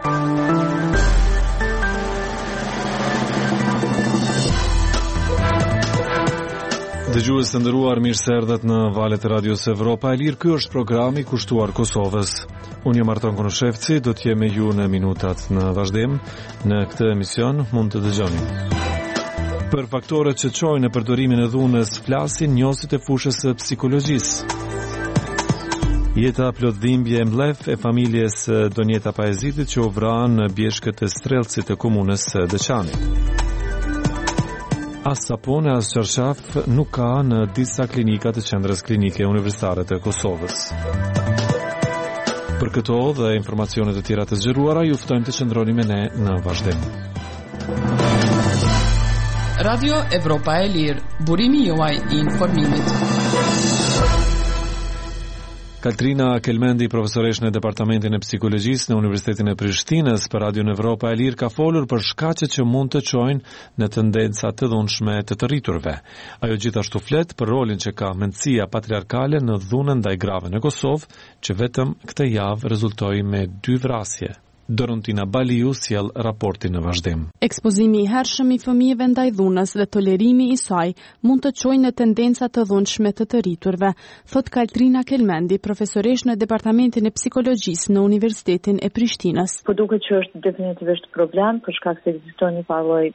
Dëgjues të nderuar, mirë se erdhët në valët e Radios Evropa e Lirë. Ky është programi kushtuar Kosovës. Unë jam Arton Konoshevci, do të jem me ju në minutat në vazhdim. Në këtë emision mund të dëgjoni. Për faktorët që çojnë në përdorimin e dhunës flasin njohësit e fushës së psikologjisë. Jeta plot dhimbje e mlef e familjes Donjeta Paezitit që u vranë në bjeshkët e Strelcit të komunës Deçanit. As sapun e as çarshaf nuk ka në disa klinikat të qendrës klinike universitare të Kosovës. Për këto dhe informacionet e tjera të zgjeruara, ju ftojmë të qëndroni me ne në vazhdim. Radio Evropa e Lirë, burimi juaj I informimit. Kaltrina Kelmendi, profesoresh në Departamentin e Psikologjisë në Universitetin e Prishtinës për Radio Evropa e Lirë, ka folur për shkaqet që mund të çojnë në tendenca të dhunshme të rriturve. Ajo gjithashtu flet për rolin që ka mendësia patriarkale në dhunën ndaj grave në Kosovë, që vetëm këtë javë rezultoi me 2 vrasje. Dorontina Baliu sjell raportin në vazhdim. Ekspozimi I hershëm I fëmijëve ndaj dhunës dhe tolerimi I saj mund të çojnë në tendenca të dhunshme të rriturve, thot Kaltrina Kelmendi, profesoresh në Departamentin e Psikologjisë në Universitetin e Prishtinës. Po duket që është definitivisht problem, për shkak se ekziston një farë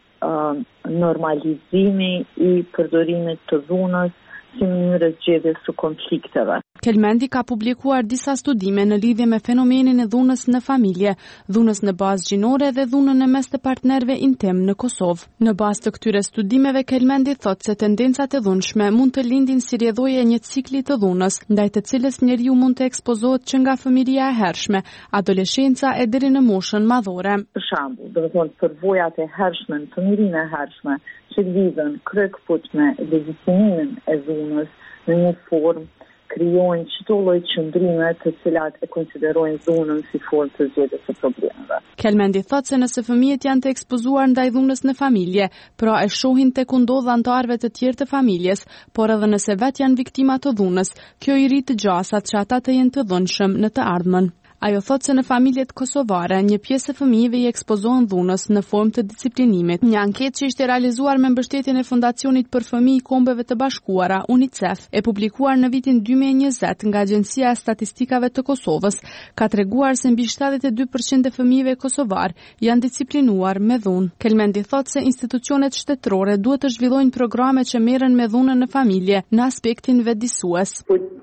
normalizimi I përdorimit të dhunës si mënyrë zgjedhjes së konflikteve. Kelmendi ka publikuar disa studime në lidhje me fenomenin e dhunës në familje, dhunës në bazë gjinore dhe dhunën në mes të partnerëve intim në Kosovë. Në bazë të këtyre studimeve, Kelmendi thotë se tendencat e dhunshme mund të lindin si rrjedhoje një cikli të dhunës, ndaj të cilës njeriu mund të ekspozohet që nga fëmijëria e hershme, adoleshenca e deri në moshën madhore. Për shembull, do të thonë përvojat e hershme, fëmijërinë e hershme, që lidhen kryekëput me legitimimin e dhunës në një formë krijojnë çdo lloj qëndrime të cilat e konsiderojnë dhunën si formë të zgjedhjes së problemeve. Kelmendi thotë se nëse fëmijët janë të ekspozuar ndaj dhunës në familje, pra e shohin tek u ndodh anëtarëve të tjerë të familjes, por edhe nëse vet janë viktima të dhunës, kjo I rrit të gjasat që ata të jenë të dhunshëm në të ardhmen. Ajo thotë se në familjet kosovare, një pjesë e fëmijëve I ekspozohen dhunës në formë të disiplinimit. Një anketë që ishte realizuar me mbështetjen e Fondacionit për Fëmijë I Kombeve të Bashkuara, UNICEF, e publikuar në vitin 2020 nga Agjencia e Statistikave të Kosovës, ka treguar se mbi 72% e fëmijëve kosovar janë disiplinuar me dhunë. Kelmendi thotë se institucionet shtetërore duhet të zhvillojnë programe që merren me dhunën në familje në aspektin vetëdijsues.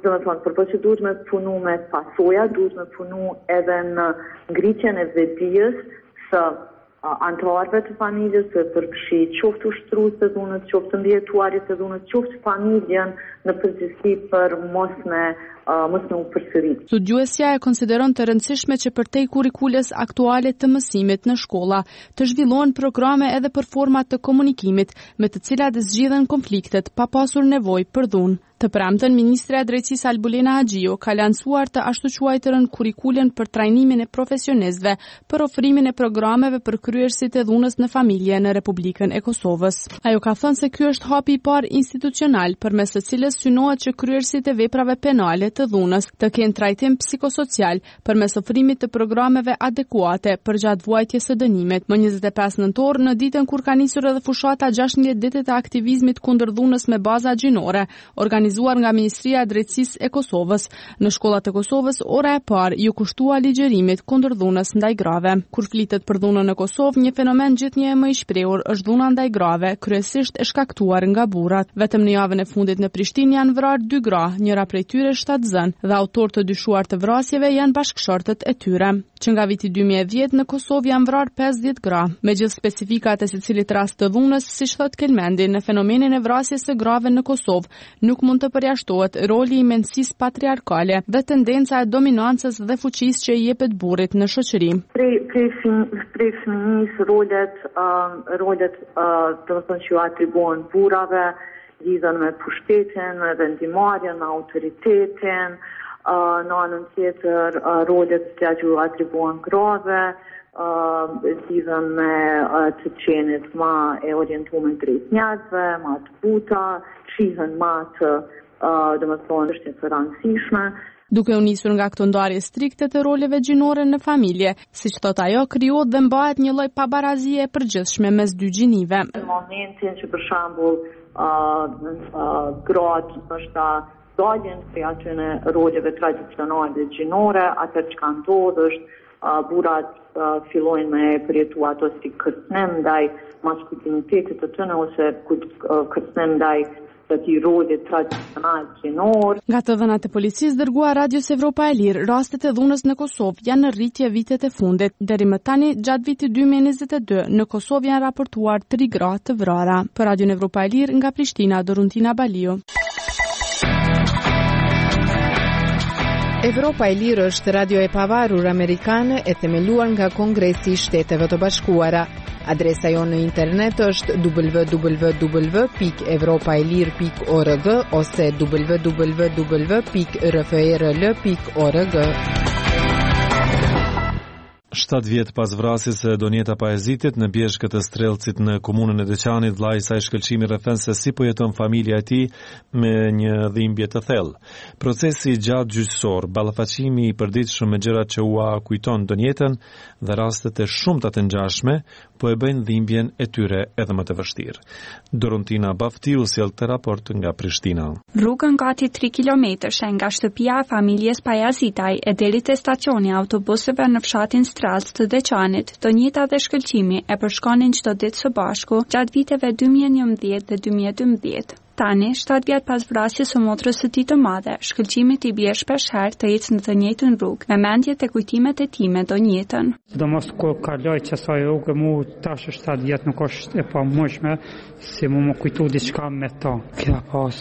Që duhet me punu me pasoja, duhet me punu edhe në ngritjen e vetdijes së anëtarëve të familjes, të përfshi qoftë ushtrues të dhunës, qoftë ndjetuarit të dhunës, qoftë familjen në përgjithësi për mos me u përsërit. Studiuesja e konsideron të rëndësishme që përtej kurrikules aktuale të mësimit në shkolla të zhvillohen programe edhe për format të komunikimit, me të cilat zgjidhen konfliktet pa pasur nevojë për dhunë. Të premten, Ministra e Drejtësisë Albulena Haxhiu ka lancuar të ashtu quajtërën kurrikulen për trajnimin e profesionistëve për ofrimin e programeve për kryerësit e dhunës në familje në Republikën e Kosovës. Ajo ka thënë se ky është hapi I parë institucional përmes të cilës synohet që kryerësit e veprave penale të dhunës të kenë trajtim psikosocial përmes ofrimit të programeve adekuate për gjatë vuajtjes së dënimit. Më 25 nëntor, në ditën kur ka nisur edhe fushata 16 ditët e aktivizmit kundër dhunës me baza gjinore, organizuar nga Ministria e Drejtësisë e Kosovës, në shkollat e Kosovës, ora e parë ju kushtua ligjërimit kundër dhunës ndaj grave. Kur flitet për dhunën në Kosovë, një fenomen gjithnjë më I shprehur është dhuna ndaj grave, kryesisht e shkaktuar nga burrat. Vetëm në javën e fundit në Prishtinë janë vrarë 2 gra, njëra prej tyre shtatzën, dhe autorë të dyshuar të vrasjeve janë bashkëshortët e tyre. Që nga viti 2010 në Kosovë janë vrarë 50 gra. Me gjithë specifikat e secilit rast të dhunës, siç thot Kelmendi, në fenomenin e vrasjes së grave në Kosovë, nuk mund të përjashtohet roli I mendësisë patriarkale dhe tendenca e dominancës dhe fuqisë që I jepet burrit në shoqëri. Prej fëmijës rolet do të thonë që atribuohen burrave, lidhen me pushtetin, vendimarrjen, autoritetin, në anën tjetër rolet që atribuohen grave, lidhen me të qenit ma e orientuar drejt njerëzve, ma të buta, shihen ma të do të thonë është të rëndësishme. Duke u nisur nga këto ndarje strikte të roleve gjinore në familje, siç thot ajo, krijohet dhe mbahet një lloj pabarazie e përgjithshme mes dy gjinive. Në momentin që për shembull gratë ndoshta dalin prej atyre roleve tradicionale gjinore, atë që ka ndodhur është burrat fillojnë me përjetu ato si kërcënim ndaj maskulinitetit të tyre ose kërcënim ndaj të rolit tradicional gjinor. Nga të dhënat e policisë dërguar Radios Evropa e Lirë, rastet e dhunës në Kosovë janë në rritje vitet e fundit. Deri më tani, gjatë vitit 2022, në Kosovë janë raportuar 3 gra të vrara. Për Radion Evropa e Lirë, nga Prishtina, Doruntina Baliu. Evropa e Lirë është radio e pavarur amerikane e themeluar nga Kongresi i Shteteve të Bashkuara. Adresa jonë në internet është www.evropaelir.org ose www.rfrl.org. 7 vjet pas vrasjes së Donjeta Pajezitit në bjeshkët e Strelcit në komunën e Deçanit, vllai i saj shkëlqimi rrethon se si po jeton familja e tij me një dhimbje të thellë. Procesi i gjatë gjyqësor, ballafaqimi i përditshëm me gjërat që ua kujton Donjetën dhe rastet e shumta të ngjashme po e bëjnë dhimbjen e tyre edhe më të vështirë. Doruntina Baftiu sjell këtë raport nga Prishtina. Rrugën gati 3 kilometrësh nga shtëpia e familjes Pajazitaj e deri te stacioni autobuseve në fshatin Strelc të Deçanit, Donjeta dhe shkëlqimi e përshkonin çdo ditë së bashku gjatë viteve 2011 dhe 2012. Tani, 7 vjet pas vrasjes së motrës së tij të madhe, shkëlqimi i bie shpesh herë të ecë në të njëjtën rrugë, me mendjet e kujtimet e tij me Donjetën. Sidomos kur kaloj çasaj rrugë, mu tash 7 vjet nuk është e pamundshme si më kujtu diçka me ta. Kja pas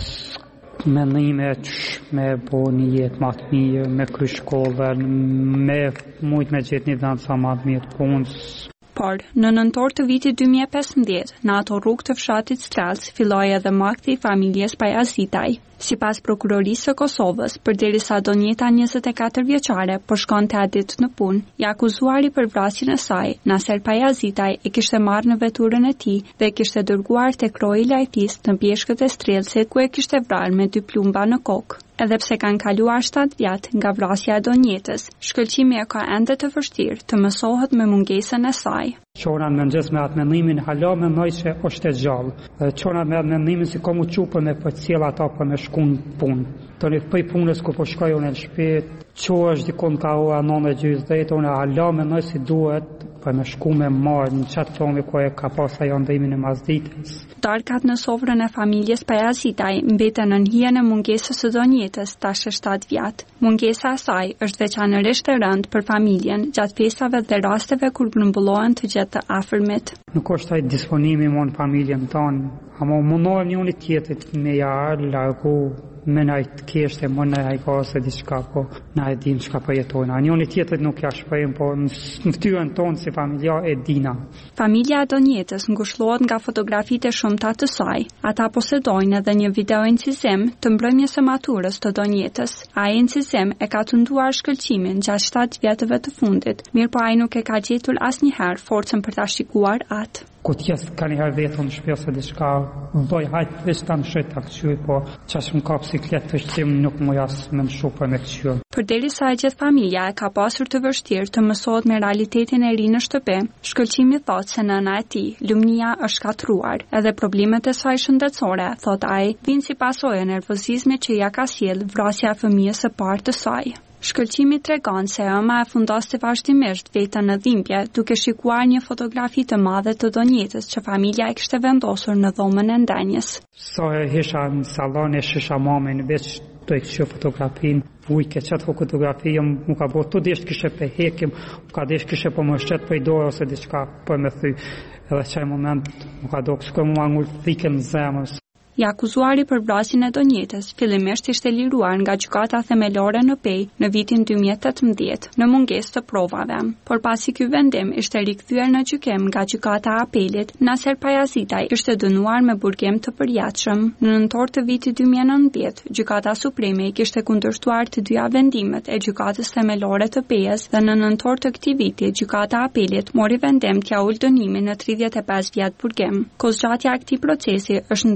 mendime me bo një jetë më të mirë, me kry shkollën, me mujt me gjetë një dhënë sa më të mirë punës. Por, në nëntor të vitit 2015, në ato rrugë të fshatit Strelc, filloi edhe makthi i familjes Pajazitaj. Sipas prokurorisë së Kosovës, përderisa Donjeta 24 vjeçare po shkonte atë ditë në punë, i akuzuari për vrasjen e saj, Naser Pajazitaj e kishte marrë në veturën e tij dhe e kishte dërguar tek roji i lajfisë në bjeshkët e Strelcit, ku e kishte vrarë me 2 plumba në kokë. Edhe pse kanë kaluar 7 vjet nga vrasja e Donjetës, shkëlqimi e ka ende të vështirë të mësohet me mungesën e saj. Qona me mëngjes me atë mendimin, hala me moj që është e gjallë. Qona me atë mendimin si komu qupë me për cjela ata për me shkun punë. Të një pëj punës ku po shkoj unë e në shpet, që është dikon ka ua 9:20, unë hala me moj si duhet për me shku me marë në qatë plomi ku e ka pasa janë dhimin e mazditës. Darkat në sofrën e familjes Pajazitaj mbeten në hijen e mungesës së Donjetës tash 7 vjet. Mungesa e saj është veçanërisht e rëndë për familjen gjatë festave dhe rasteve kur grumbullohen të gjatë të afërmit. Nuk është ai disponimi më në familjen tonë, ama mundohem një unë tjetët me jarë, largu, me najtë keshte, më nëjë ka ose diçka, po na e dim çka po jetojnë. A njëri tjetrit nuk ja shprehim, po në fytyrën tonë si familja e dina. Familja e Donjetës ngushëllohet nga fotografitë e shumta të saj. Ata posedojnë edhe një video incizim të mbrëmjes së maturës të Donjetës. Ai incizim e ka tunduar shkëlqimin gjatë 7 vjetëve të fundit, mirë po ai nuk e ka gjetur asnjëherë forcën për ta shikuar atë. Ku t'jesë ka njëherë vetën shpesë dhe shka doj hajtë vishë ta në shëtë të këqyë, po qash më ka psikletë të shqim nuk më jasë me në shupër me këqyë. Përderisa e gjithë familja e ka pasur të vështirë të mësohet me realitetin e ri në shtëpi, shkëlqimi thotë se nëna e tij, Lumnia, është katruar, edhe problemet e saj shëndetësore, thot ai, vinë si pasojë e nervozizmit që ja ka sjell vrasja e fëmijës së parë të saj. Shkëlqimi tregon se ëma e fundosti vazhdimisht vetën në dhimbje, duke shikuar një fotografi të madhe të Donjetës që familja e kishte vendosur në dhomën e ndenjes. Sa e hisha në salon e shisha mamin, veç të e kështë fotografin, ujke qatë fotografi, mu ka bo të desh kështë për hekim, mu ka desh kështë për më shqet për i dojë ose diçka për me thy, edhe qaj moment mu ka do kështë kërë mu angull thikën zemës. I akuzuari për vrasjen e Donjetës fillimisht ishte liruar nga gjykata themelore në Pej në vitin 2018 në mungesë të provave. Por pasi ky vendim ishte rikthyer në gjykim nga gjykata e apelit, Naser Pajazitaj ishte dënuar me burgim të përjashëm. Në nëntor të vitit 2019, gjykata supreme i kishte kundërshtuar të dyja vendimet e gjykatës themelore të Pejës dhe në nëntor të këtij viti gjykata e apelit mori vendim t'ia ul dënimin në 35 vjet burgim. Kozgjatja e këtij procesi është ndërruar në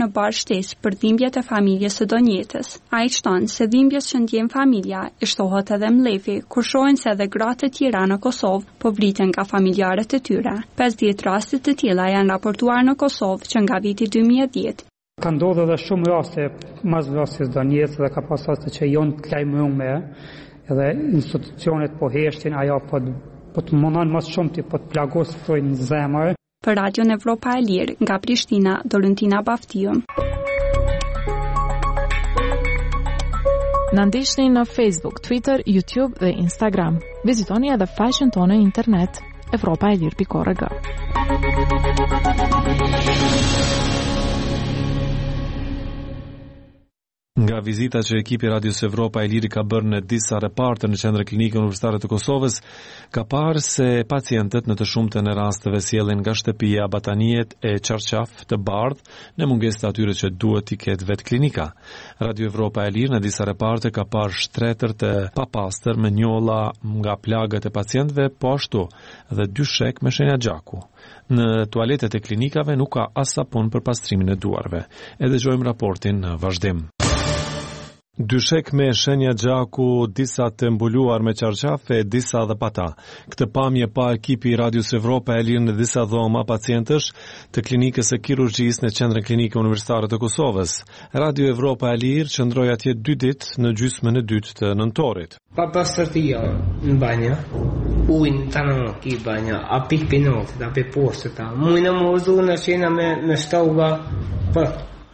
në barë shtesë për dhimbjet e familjes së donjetës. Ai shton se dhimbjes që ndjen familja i shtohet edhe mlefi, kur shohin se edhe gratë të tjera në Kosovë po vriten nga familjarët e tyre. 50 raste të tilla janë raportuar në Kosovë që nga viti 2010. Ka ndodhur edhe shumë raste mazvrasjes donjetës dhe ka pas raste që janë të lajmëruar, edhe institucionet po heshtin ajo po të mundon më shumë ti po të plagosojnë zemër. Për Radion Evropa e Lirë, nga Prishtina, Dorentina Baftiu. Na ndiqni në Facebook, Twitter, YouTube dhe Instagram. Vizitoni edhe faqen tonë në internet evropaelir.org. Nga vizita që ekipi Radios Evropa e Liri ka bërë në disa reparte në qendrën klinike universitare të Kosovës, ka parë se pacientët në të shumtën e rasteve sjellin nga shtëpia batanijet e qarqaf të bardh në mungesë të atyre që duhet t'i ketë vetë klinika. Radio Evropa e Liri në disa reparte ka parë shtretër të papastër me njolla nga plagët e pacientëve, po ashtu dhe dyshek me shenja gjaku. Në tualetet e klinikave nuk ka as sapun për pastrimin e duarve. E dëgjojmë raportin në vazhdim. Dyshek me shenja gjaku, disa të mbuluar me qarqafe, disa dhe pata. Këtë pamje pa ekipi Radios Evropa e Lirë në disa dhoma pacientësh të klinikës së kirurgjisë në qendrën klinike universitare të Kosovës. Radio Evropa e Lirë qëndroi atje 2 ditë në gjysmën e dytë të nëntorit. Pa pastërtia në banjë, ujnë të në ki banjë, a pik pinotit, a pe postë ta. Mujnë më uzu në qena me shtauga për.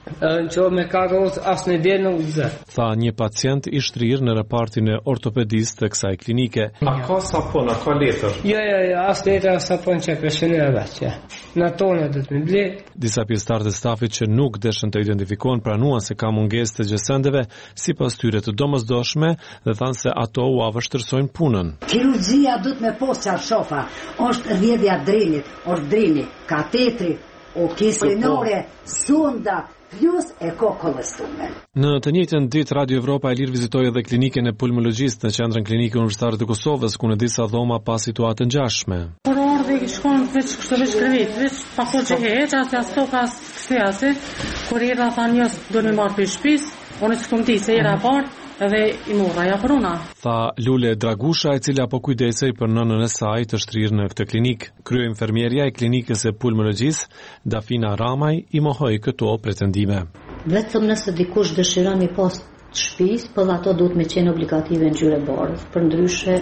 Që me karot as në del nuk zë. Tha një pacient i shtrirë në repartin e ortopedisë të kësaj klinike. A ka sapun, a ka letër? Jo, as letër, as sapun që peshënë e veqë. Në tonë dhe të më ble. Disa pjesëtarë të stafit që nuk dëshën të identifikohen pranuan se ka mungesë të gjësendeve sipas tyre të domosdoshme dhe thanë se ato u avështërsojnë punën. Kirurgjia do të me posë qarshofa, është rrjedhja drenit, ordrini, katetri, o kislinore, sonda, plus e kokollëstume. Në të njëjtën ditë Radio Evropa e Lirë vizitoi edhe klinikën e pulmologjistë në qendrën klinike universitare të Kosovës, ku në disa dhoma pa situatë ngjashme. Por ardhi shkon veç kështu veç krevit, veç pa kohë heq, as tokas kthesi, kur i ra thanë jos do në marr për shtëpis, unë s'kum di se era parë edhe i morra ja korona. Tha Lule Dragusha, e cila po kujdesej për nënën e saj të shtrirë në këtë klinikë. Kryeminfermieria e klinikës së pulmologjisë, Dafina Ramaj, i mohoi këto pretendime. Vetëm nëse dikush dëshiron i pas shtëpisë, po ato duhet me qenë obligative në ngjyrë bardhë. Përndryshe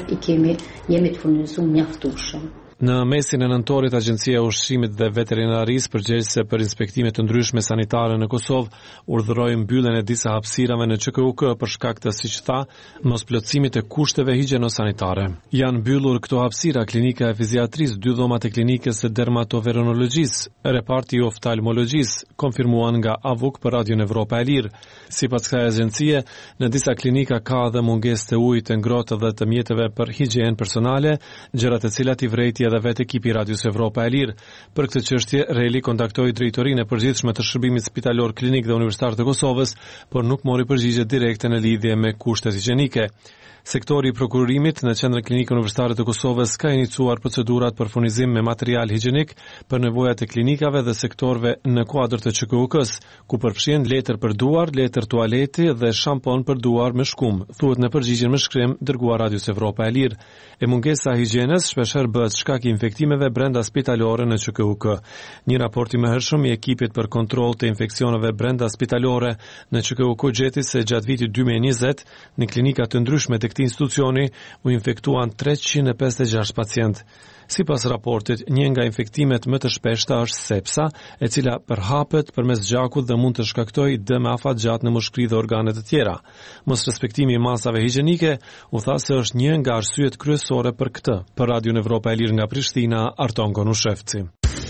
jemi të furnizuar mjaftueshëm. Në mesin e nëntorit, Agjencia e Ushqimit dhe Veterinarisë përgjegjëse për inspektime të ndryshme sanitare në Kosovë urdhëroi mbylljen e disa hapësirave në QKUK për shkak të, siç tha, mosplotësimit të kushteve higjieno-sanitare. Janë mbyllur këto hapësira klinika e fiziatrisë, 2 dhomat e klinikës së dermatovenerologjisë, reparti i oftalmologjisë, konfirmuan nga AVUK për Radion Evropa e Lirë. Sipas kësaj agjencie, në disa klinika ka edhe mungesë të ujit të ngrohtë dhe të mjeteve për higjenë personale, gjërat e cilat i vrejti edhe vetë ekipi Radios Evropa e Lirë. Për këtë çështje, Reli kontaktoi drejtorinë e përgjithshme të shërbimit spitalor klinik dhe universitar të Kosovës, por nuk mori përgjigje direkte në lidhje me kushtet higjienike. Sektori i prokurorimit në qendrën klinike universitare të Kosovës ka iniciuar procedurat për furnizim me material higjenik për nevojat e klinikave dhe sektorëve në kuadër të QKUK-s, ku përfshihen letër për duar, letër tualeti dhe shampon për duar me shkum, thuhet në përgjigjen me shkrim dërguar Radios Evropa e Lirë. E mungesa e higjienës shpeshherë bëhet shkak i infektimeve brenda spitalore në QKUK. Një raport i mëhershëm i ekipit për kontroll të infeksioneve brenda spitalore në QKUK gjeti se gjatë vitit 2020 në klinika të ndryshme të këtij institucioni u infektuan 356 pacientë. Sipas raportit, një nga infektimet më të shpeshta është sepsa, e cila përhapet përmes gjakut dhe mund të shkaktojë dëm afatgjat në mushkëri dhe organe të tjera. Mos respektimi i masave higjienike u tha se është një nga arsyet kryesore për këtë. Për Radion Evropa e Lirë nga Prishtina, Arton Konushevci.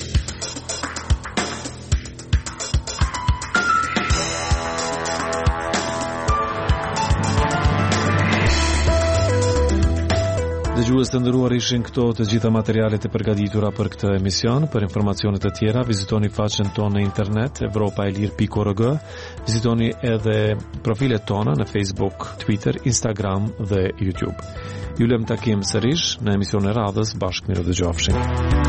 Dëgjues të nderuar, ishin këto të gjitha materialet e përgatitura për këtë emision. Për informacione të tjera, vizitoni faqen tonë në internet evropaelir.org. Vizitoni edhe profilet tona në Facebook, Twitter, Instagram dhe YouTube. Ju lëm takim sërish në emisionin e radhës. Bashkë mirë dëgjofshim.